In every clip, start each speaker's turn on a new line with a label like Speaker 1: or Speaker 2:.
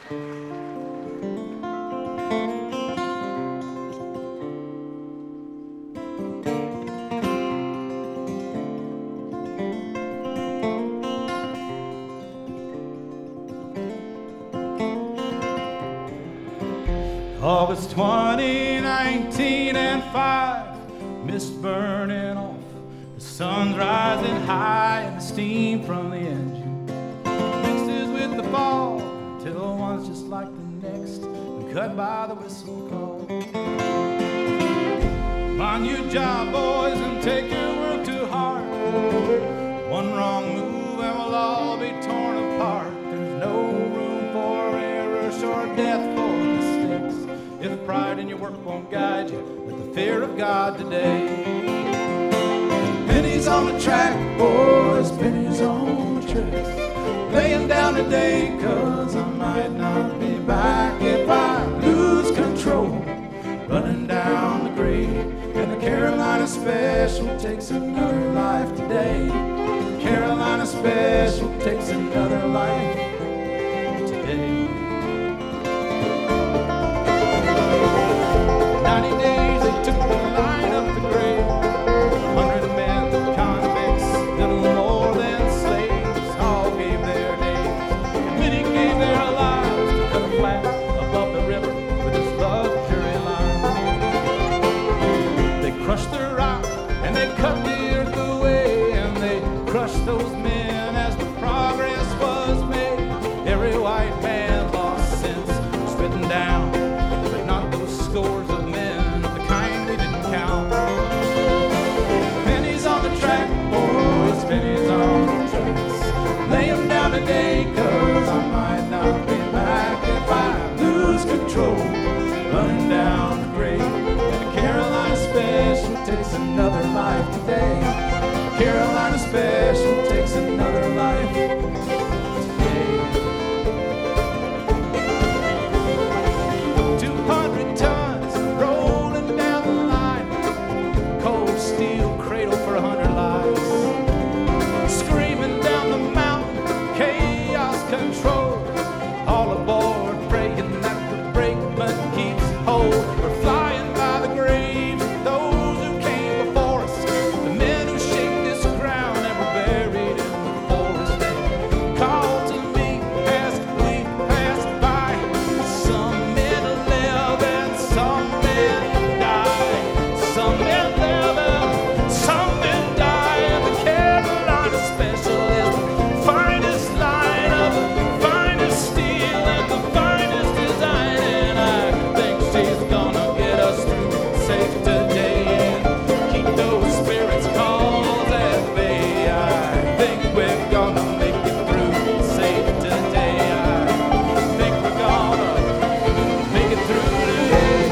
Speaker 1: August 2019 and 5, mist burning off, the sun's rising high and the steam from the engine mixes with the fall till one's just like the next and cut by the whistle call. Mind your job, boys, and take your work to heart. One wrong move and we'll all be torn apart. There's no room for error, short death for mistakes. If pride in your work won't guide you, let the fear of God today. Pennies on the track, boys, pennies on the tracks. Laying down today, cause I might not be back if I lose control. Running down the grade, and the Carolina Special takes another life today. Carolina Special takes another life today. 90 days they took the line up the grade. 100 men, convicts, little more than slaves, all gave their days, and many gave their lives to cut a flat above the river with its luxury line. They crushed the rock and they cut the earth away, and they crushed those men as the progress was made. Every white man lost sense, spitting down, but not those scores of men of the kind we didn't count. Pennies on the track, boys, pennies on the tracks. Lay 'em down today, cause I might not be back if I lose control. Running down the grade, and the Carolina Special takes another life today. Carolina Special takes another life today. 200 tons rolling down the line, cold steel cradle for 100 lives. Screaming down the mountain, chaos control. All aboard, praying that the brakeman keeps hold. We're flying by the graves of those who came before us, the men who shaped this ground and were buried in the forest. They called to me as we passed by. Some men live and some men die. Some men live and some men die. And the Carolina Special is the finest line of the finest steel and the finest design. And I think she's gonna get us through safe today and keep those spirits calm at bay. I think we're gonna make it through safe today. I think we're gonna make it through today.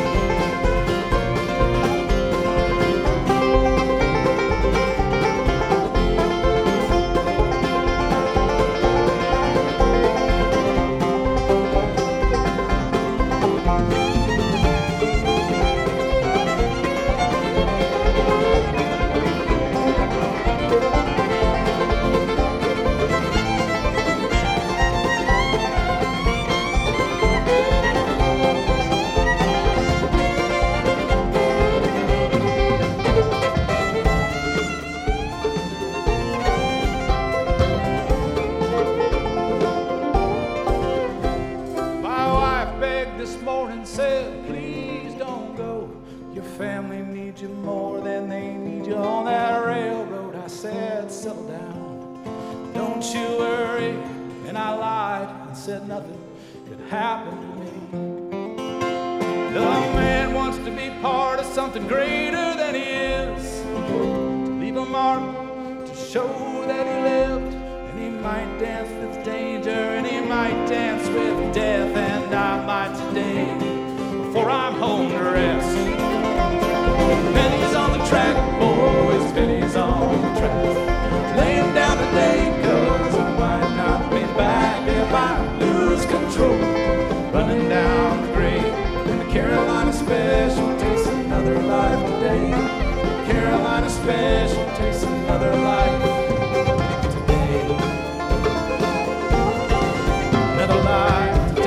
Speaker 1: My wife begged this morning, said, please don't go. Your family needs you more than they need you on that railroad. I said, settle down, don't you worry. And I lied and said nothing could happen to me. The man wants to be part of something greater than he is, to leave a mark, to show that he lived. And he might dance with danger, and he might dance with death, and I might today, before I'm home to rest. Pennies on the track, boys, pennies on the track. Lay 'em down today, cause I might not be back if I lose control. Running down the grade, and the Carolina Special takes another life today. Carolina Special takes another life today. Another life today.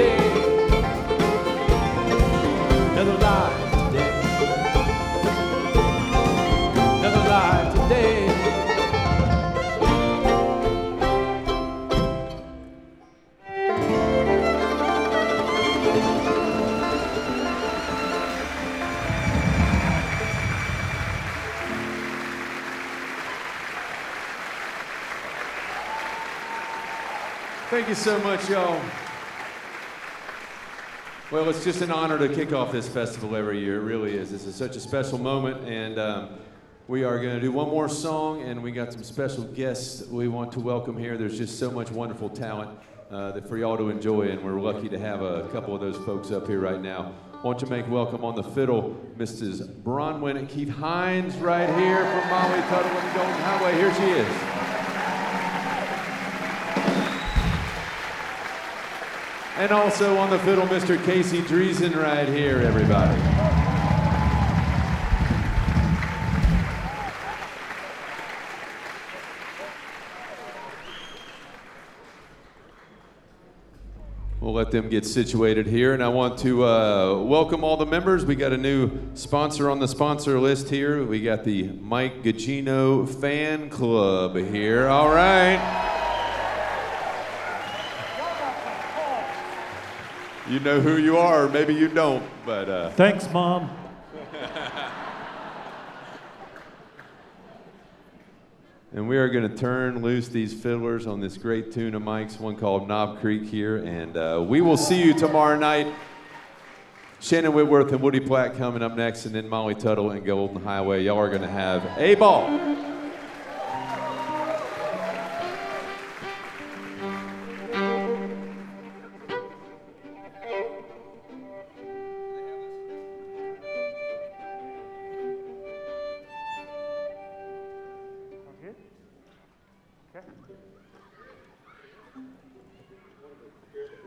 Speaker 2: Thank you so much, y'all. Well, it's just an honor to kick off this festival every year. It really is. This is such a special moment, and we are going to do one more song, and we got some special guests we want to welcome here. There's just so much wonderful talent that for y'all to enjoy, and we're lucky to have a couple of those folks up here right now. I want to make welcome on the fiddle, Mrs. Bronwyn Keith Hines, right here from Molly Tuttle and the Golden Highway. Here she is. And also on the fiddle, Mr. Casey Dreesen right here, everybody. We'll let them get situated here, and I want to welcome all the members. We got a new sponsor on the sponsor list here. We got the Mike Gugino Fan Club here. All right. You know who you are, maybe you don't, but...
Speaker 3: Thanks, Mom.
Speaker 2: And we are going to turn loose these fiddlers on this great tune of Mike's, one called Knob Creek here, and we will see you tomorrow night. Shannon Whitworth and Woody Platt coming up next, and then Molly Tuttle and Golden Highway. Y'all are going to have a ball.
Speaker 3: Okay.